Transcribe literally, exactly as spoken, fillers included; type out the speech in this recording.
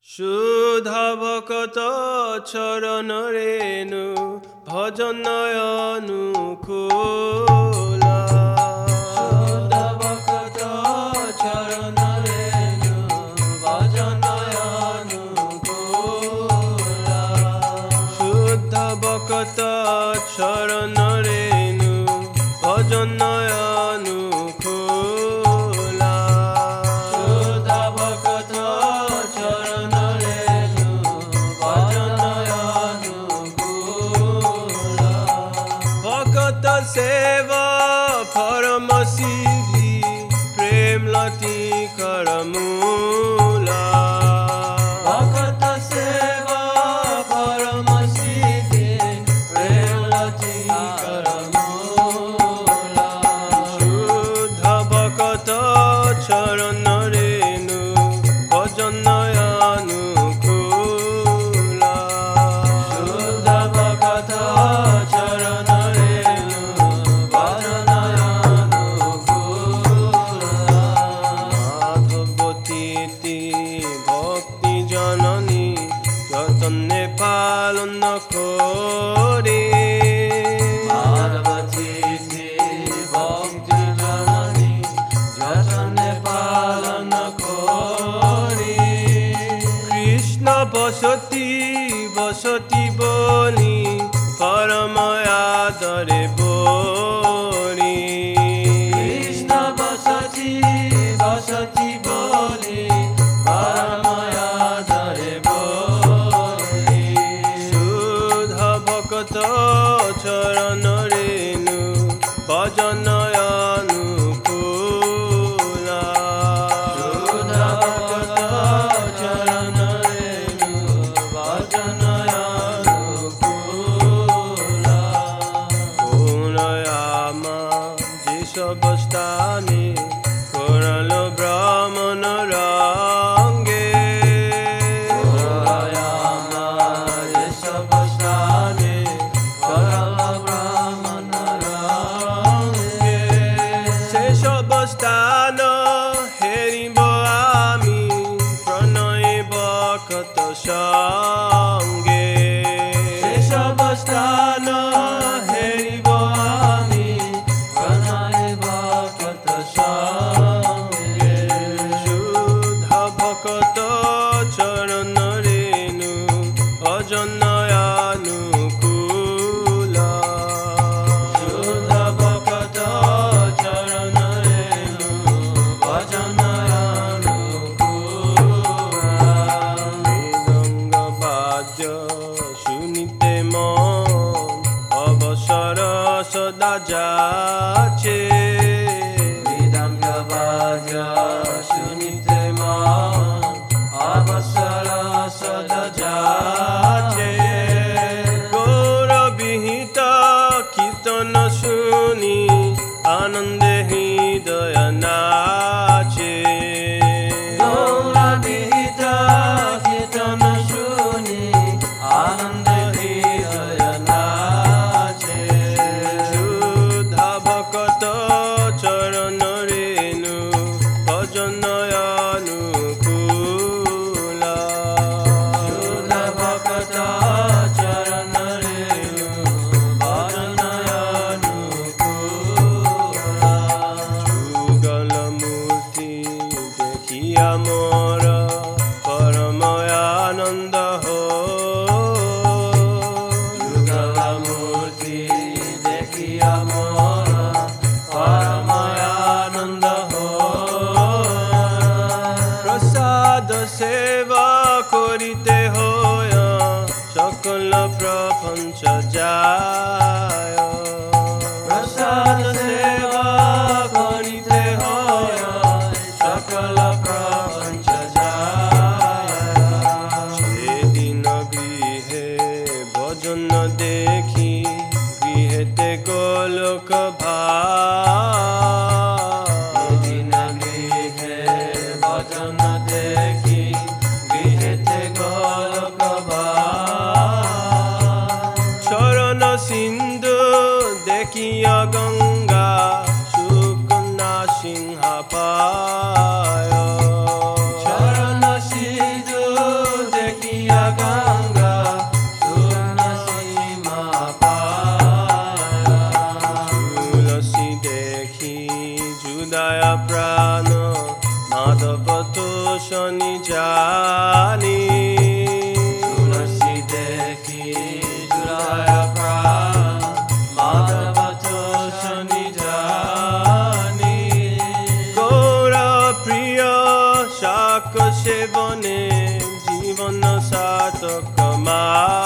শুধা ভকত চরণ রেণু ভজন অনুকূলা। শুদ্ধ ভকত চরণ রেণু ভজন অনুকূলা। শুদ্ধ ভকত চরণ রেণু ভজন অনুকূলা। শুদ্ধ ভকত চরণ রেণু ভজন অনুকূলা। ভকত সেবা পরম সিদ্ধি প্রেম লতি করমূলা। ভকত সেবা পরম সিদ্ধি প্রেম লতি করমূলা। শুদ্ধ ভকত চরণ রেণু ভজন অনুকূলা। শুদ্ধ ভকত চরণ রেণু ভজন অনুকূলা। মাধবতী ভক্তি জননী যতনে পালন করে। পার্বতী ভক্তি জননী যতনে পালন করি। কৃষ্ণ বসতি বসতি বলি পরম আদরে বলি। কৃষ্ণ বসতি বসতি বলি পরম আদরে বলি। শুদ্ধ ভকত চরণ রেণু ভজন অনুকূলা। শুদ্ধ ভকত চরণ রেণু ভজন অনুকূলা। করয়ামা যেসব স্থানে করল ব্রাহ্মণ রঙ্গে। যেসব স্থানে করল ব্রাহ্মণ রঙ্গে। সেসব স্থান হেরিব আমি প্রণয় ভকত সঙ্গে। সেসব স্থান হেরিব আমি প্রণয় ভকত সঙ্গে। শুদ্ধ ভকত চরণ রেণু ভজন অনুকূলা। শুদ্ধ ভকত চরণ রেণু ভজন অনুকূলা। মৃদঙ্গ বাদ্য শুনিতে মন অবসর সদা যাচ্ছে। মৃদঙ্গ বাজ শুনিতে মন অবসর সদা যাচ্ছে। গৌরবিহিত কীর্তন শুনি আনন্দে হৃদয় নাচে। গৌরবিহিত কীর্তন শুনি আনন্দ হৃদয় নাচে। শুদ্ধ ভকত চরণ রেণু ভজন অনুকূলা। শুদ্ধ ভকত চরণ রেণু ভজন অনুকূলা। যুগল মূর্তি দেখিয়া মোর পরম আনন্দ হয়। যুগল মূর্তি দেখিয়া মোর পরম আনন্দ হয়। প্রসাদ সেবা করিতে হয় সকল প্রপঞ্চ যায়। প্রসাদ সেবা করিতে হয় সকল প্রপঞ্চ যায়। সেদিন গৃহে ভজন দেখি গৃহেতে গোলক ভাই। দিন গৃহে ভজন দেখি গৃহ মা